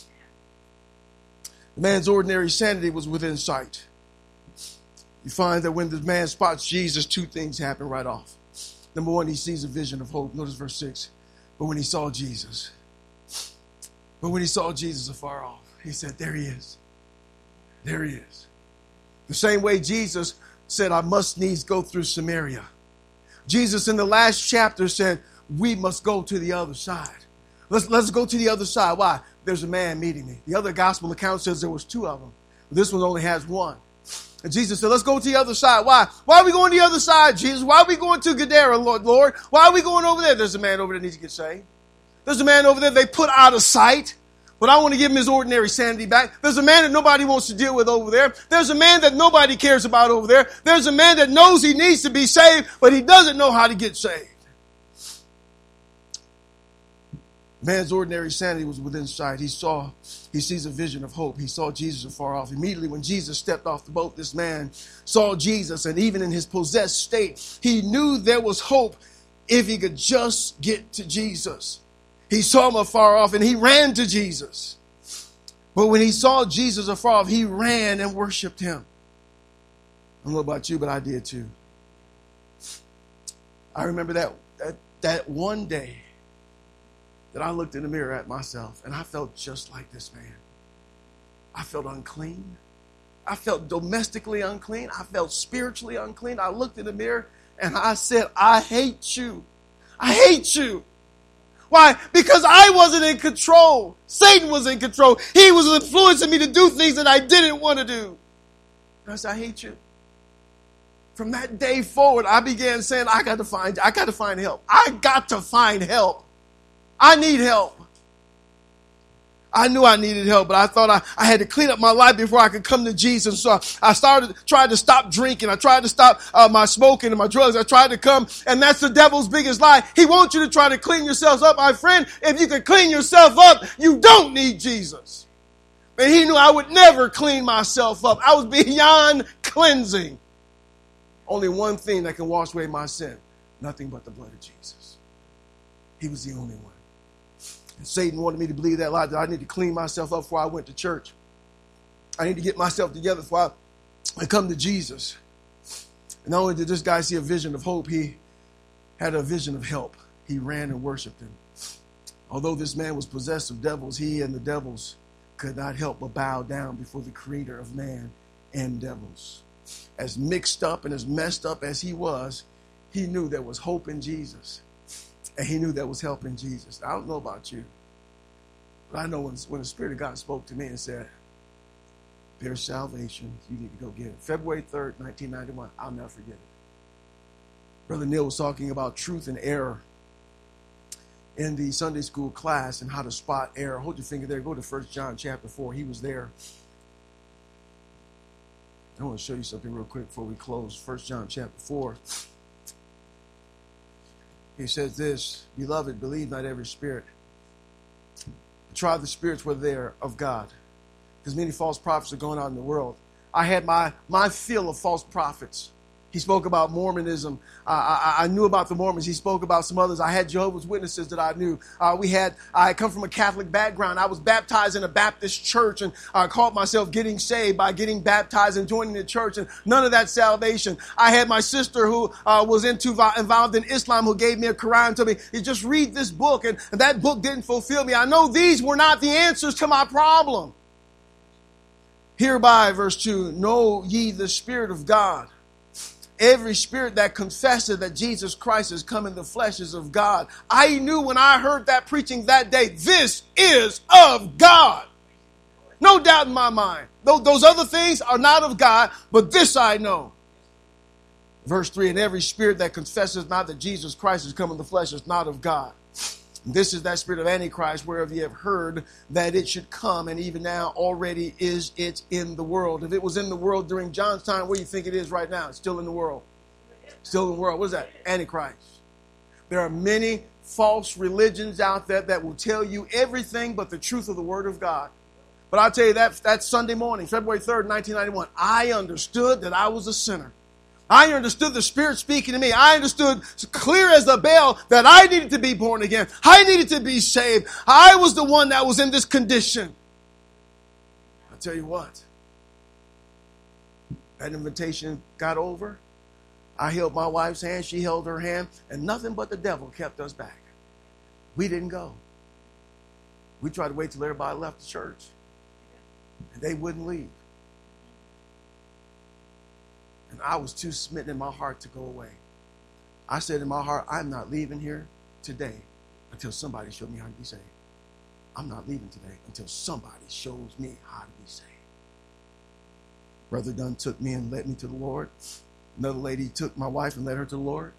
The man's ordinary sanity was within sight. You find that when the man spots Jesus, two things happen right off. Number one, he sees a vision of hope. Notice verse 6. But when he saw Jesus afar off, he said, there he is. There he is. The same way Jesus said, I must needs go through Samaria. Jesus in the last chapter said, we must go to the other side. Let's go to the other side. Why? There's a man meeting me. The other gospel account says there was two of them. This one only has one. And Jesus said, let's go to the other side. Why? Why are we going to the other side, Jesus? Why are we going to Gadara, Lord? Why are we going over there? There's a man over there that needs to get saved. There's a man over there they put out of sight. But I want to give him his ordinary sanity back. There's a man that nobody wants to deal with over there. There's a man that nobody cares about over there. There's a man that knows he needs to be saved, but he doesn't know how to get saved. Man's ordinary sanity was within sight. He sees a vision of hope. He saw Jesus afar off. Immediately when Jesus stepped off the boat, this man saw Jesus, and even in his possessed state, he knew there was hope if he could just get to Jesus. He saw him afar off, and he ran to Jesus. But when he saw Jesus afar off, he ran and worshiped him. I don't know about you, but I did too. I remember that one day that I looked in the mirror at myself, and I felt just like this man. I felt unclean. I felt domestically unclean. I felt spiritually unclean. I looked in the mirror, and I said, I hate you. I hate you. Why? Because I wasn't in control. Satan was in control. He was influencing me to do things that I didn't want to do. And I said, I hate you. From that day forward, I began saying, I got to find help. I got to find help. I need help. I knew I needed help, but I thought I had to clean up my life before I could come to Jesus. So I tried to stop drinking. I tried to stop my smoking and my drugs. I tried to come, and that's the devil's biggest lie. He wants you to try to clean yourself up. My friend, if you can clean yourself up, you don't need Jesus. And he knew I would never clean myself up. I was beyond cleansing. Only one thing that can wash away my sin, nothing but the blood of Jesus. He was the only one. And Satan wanted me to believe that lie, that I need to clean myself up before I went to church. I need to get myself together before I come to Jesus. And not only did this guy see a vision of hope, he had a vision of help. He ran and worshiped him. Although this man was possessed of devils, he and the devils could not help but bow down before the creator of man and devils. As mixed up and as messed up as he was, he knew there was hope in Jesus. And he knew there was help in Jesus. I don't know about you, but I know when the Spirit of God spoke to me and said, there's salvation, you need to go get it. February 3rd, 1991, I'll never forget it. Brother Neil was talking about truth and error in the Sunday school class and how to spot error. Hold your finger there. Go to 1 John chapter 4. He was there. I want to show you something real quick before we close. 1 John chapter 4. He says this, beloved, believe not every spirit. Try the spirits whether they are of God. Because many false prophets are going out in the world. I had my fill of false prophets. He spoke about Mormonism. I knew about the Mormons. He spoke about some others. I had Jehovah's Witnesses that I knew. I come from a Catholic background. I was baptized in a Baptist church, and I called myself getting saved by getting baptized and joining the church, and none of that salvation. I had my sister who was involved in Islam, who gave me a Quran and told me, you just read this book, and that book didn't fulfill me. I know these were not the answers to my problem. Hereby, verse 2, know ye the Spirit of God. Every spirit that confesses that Jesus Christ has come in the flesh is of God. I knew when I heard that preaching that day, this is of God. No doubt in my mind. Those other things are not of God, but this I know. Verse 3, and every spirit that confesses not that Jesus Christ has come in the flesh is not of God. This is that spirit of Antichrist, whereof ye have heard that it should come, and even now already is it in the world. If it was in the world during John's time, where do you think it is right now? It's still in the world. Still in the world. What is that? Antichrist. There are many false religions out there that will tell you everything but the truth of the Word of God. But I'll tell you that Sunday morning, February 3rd, 1991, I understood that I was a sinner. I understood the Spirit speaking to me. I understood clear as a bell that I needed to be born again. I needed to be saved. I was the one that was in this condition. I'll tell you what. That invitation got over. I held my wife's hand. She held her hand. And nothing but the devil kept us back. We didn't go. We tried to wait till everybody left the church. And they wouldn't leave. And I was too smitten in my heart to go away. I said in my heart, I'm not leaving here today until somebody showed me how to be saved. I'm not leaving today until somebody shows me how to be saved. Brother Dunn took me and led me to the Lord. Another lady took my wife and led her to the Lord.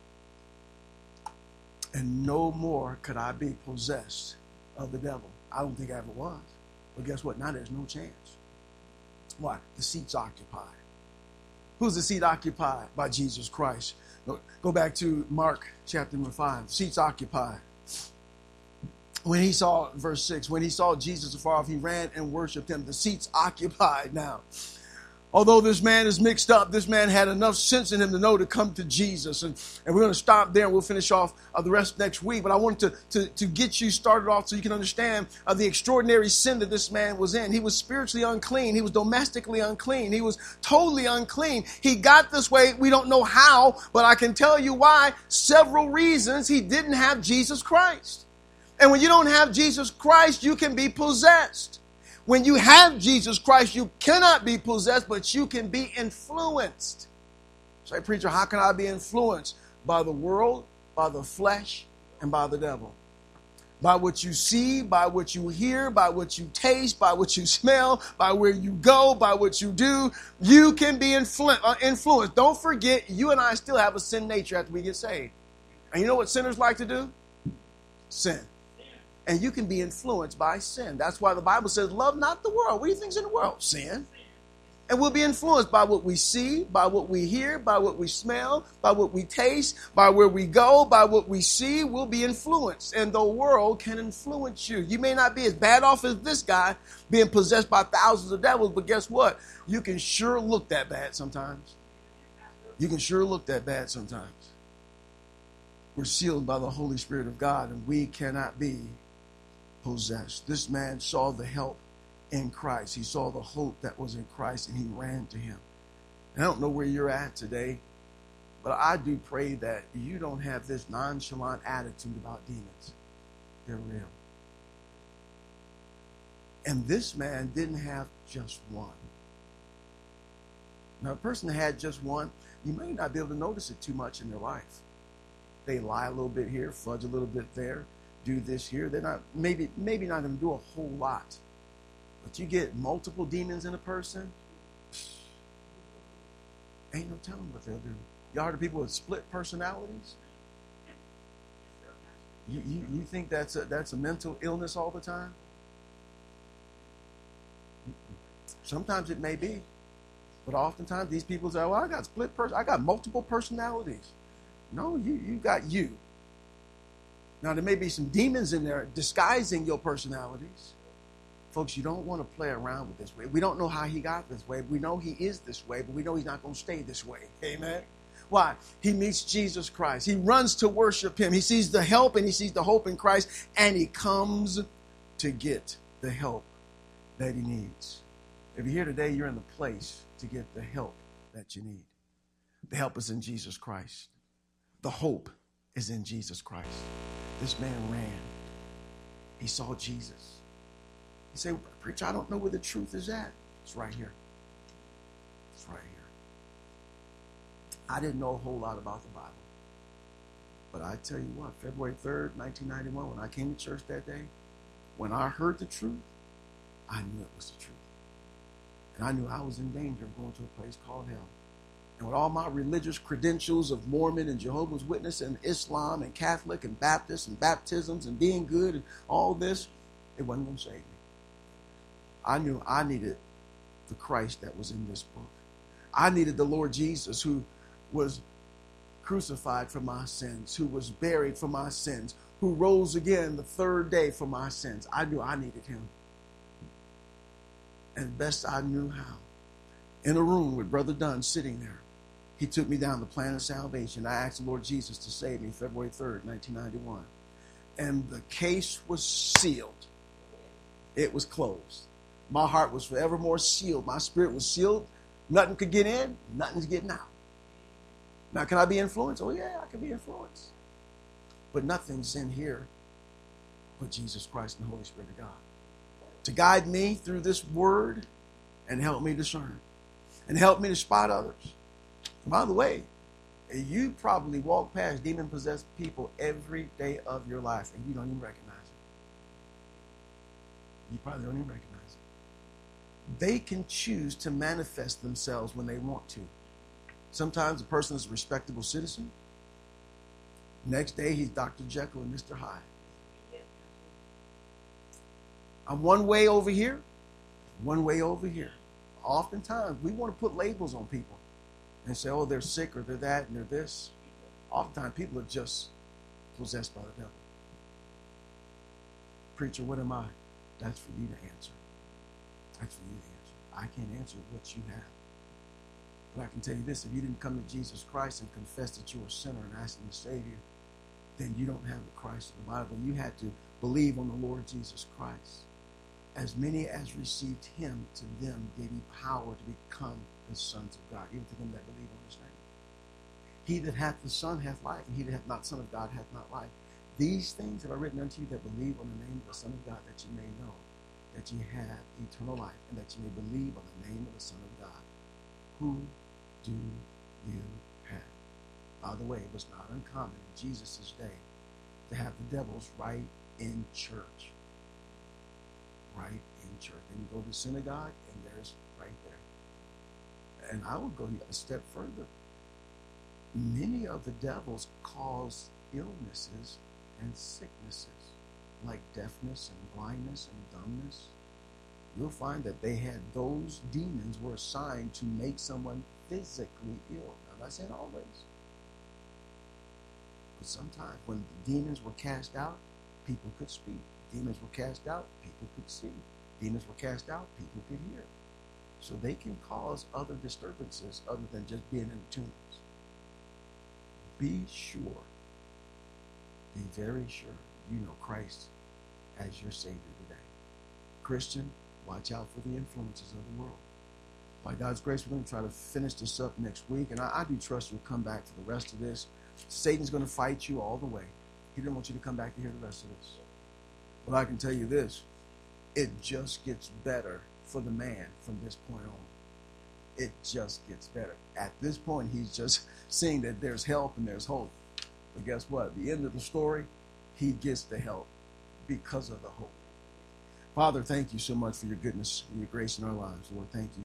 And no more could I be possessed of the devil. I don't think I ever was. But guess what? Now there's no chance. Why? The seat's occupied. Who's the seat occupied? By Jesus Christ. Go back to Mark chapter number 5. Seat's occupied. When he saw, verse 6, when he saw Jesus afar off, he ran and worshiped him. The seat's occupied now. Although this man is mixed up, this man had enough sense in him to know to come to Jesus. And we're going to stop there and we'll finish off the rest next week. But I wanted to get you started off so you can understand the extraordinary sin that this man was in. He was spiritually unclean. He was domestically unclean. He was totally unclean. He got this way. We don't know how, but I can tell you why. Several reasons. He didn't have Jesus Christ. And when you don't have Jesus Christ, you can be possessed. When you have Jesus Christ, you cannot be possessed, but you can be influenced. Say, preacher, how can I be influenced? By the world, by the flesh, and by the devil. By what you see, by what you hear, by what you taste, by what you smell, by where you go, by what you do, you can be influenced. Don't forget, you and I still have a sin nature after we get saved. And you know what sinners like to do? Sin. And you can be influenced by sin. That's why the Bible says, love not the world. What do you think's in the world? Sin. And we'll be influenced by what we see, by what we hear, by what we smell, by what we taste, by where we go, by what we see. We'll be influenced. And the world can influence you. You may not be as bad off as this guy being possessed by thousands of devils, but guess what? You can sure look that bad sometimes. You can sure look that bad sometimes. We're sealed by the Holy Spirit of God, and we cannot be possessed. This man saw the help in Christ. He saw the hope that was in Christ, and he ran to him. And I don't know where you're at today, but I do pray that you don't have this nonchalant attitude about demons. They're real. And this man didn't have just one. Now, a person that had just one, you may not be able to notice it too much in their life. They lie a little bit here, fudge a little bit there, do this here. They're not maybe not going to do a whole lot. But you get multiple demons in a person, ain't no telling what they'll do. Y'all heard of people with split personalities? You think that's a mental illness all the time? Sometimes it may be. But oftentimes these people say, well, I got multiple personalities. No, you got you. Now, there may be some demons in there disguising your personalities. Folks, you don't want to play around with this way. We don't know how he got this way. We know he is this way, but we know he's not going to stay this way. Amen? Why? He meets Jesus Christ. He runs to worship him. He sees the help and he sees the hope in Christ, and he comes to get the help that he needs. If you're here today, you're in the place to get the help that you need. The help is in Jesus Christ. The hope is in Jesus Christ. This man ran. He saw Jesus. He said, preacher, I don't know where the truth is at. It's right here. It's right here. I didn't know a whole lot about the Bible. But I tell you what, February 3rd, 1991, when I came to church that day, when I heard the truth, I knew it was the truth. And I knew I was in danger of going to a place called hell. And with all my religious credentials of Mormon and Jehovah's Witness and Islam and Catholic and Baptist and baptisms and being good and all this, it wasn't going to save me. I knew I needed the Christ that was in this book. I needed the Lord Jesus, who was crucified for my sins, who was buried for my sins, who rose again the third day for my sins. I knew I needed him. And best I knew how. In a room with Brother Dunn sitting there, He took me down the plan of salvation. I asked the Lord Jesus to save me February 3rd, 1991. And the case was sealed. It was closed. My heart was forevermore sealed. My spirit was sealed. Nothing could get in. Nothing's getting out. Now, can I be influenced? Oh, yeah, I can be influenced. But nothing's in here but Jesus Christ and the Holy Spirit of God to guide me through this word and help me discern and help me to spot others. By the way, you probably walk past demon-possessed people every day of your life and you don't even recognize it. You probably don't even recognize it. They can choose to manifest themselves when they want to. Sometimes a person is a respectable citizen. Next day, he's Dr. Jekyll and Mr. Hyde. I'm one way over here, one way over here. Oftentimes, we want to put labels on people and say, oh, they're sick or they're that and they're this. Oftentimes, people are just possessed by the devil. Preacher, what am I? That's for you to answer. That's for you to answer. I can't answer what you have. But I can tell you this, if you didn't come to Jesus Christ and confess that you're a sinner and ask him to save you, then you don't have the Christ of the Bible. You had to believe on the Lord Jesus Christ. As many as received him, to them gave he power to become the sons of God, even to them that believe on his name. He that hath the Son hath life, and he that hath not Son of God hath not life. These things have I written unto you that believe on the name of the Son of God, that you may know that ye have eternal life, and that you may believe on the name of the Son of God. Who do you have? By the way, it was not uncommon in Jesus' day to have the devils right in church. Right in church. And you go to the synagogue, and there's right there. And I would go a step further. Many of the devils cause illnesses and sicknesses, like deafness and blindness and dumbness. You'll find that they had those demons were assigned to make someone physically ill. Now, I'm not saying always. But sometimes when the demons were cast out, people could speak. Demons were cast out, people could see. Demons were cast out, people could hear. So they can cause other disturbances other than just being in the tombs. Be sure, be very sure you know Christ as your Savior today. Christian, watch out for the influences of the world. By God's grace, we're going to try to finish this up next week, and I do trust you'll come back for the rest of this. Satan's going to fight you all the way. He didn't want you to come back to hear the rest of this. But I can tell you this, it just gets better for the man from this point on. It just gets better. At this point, he's just seeing that there's help and there's hope. But guess what? At the end of the story, he gets the help because of the hope. Father, thank you so much for your goodness and your grace in our lives. Lord, thank you.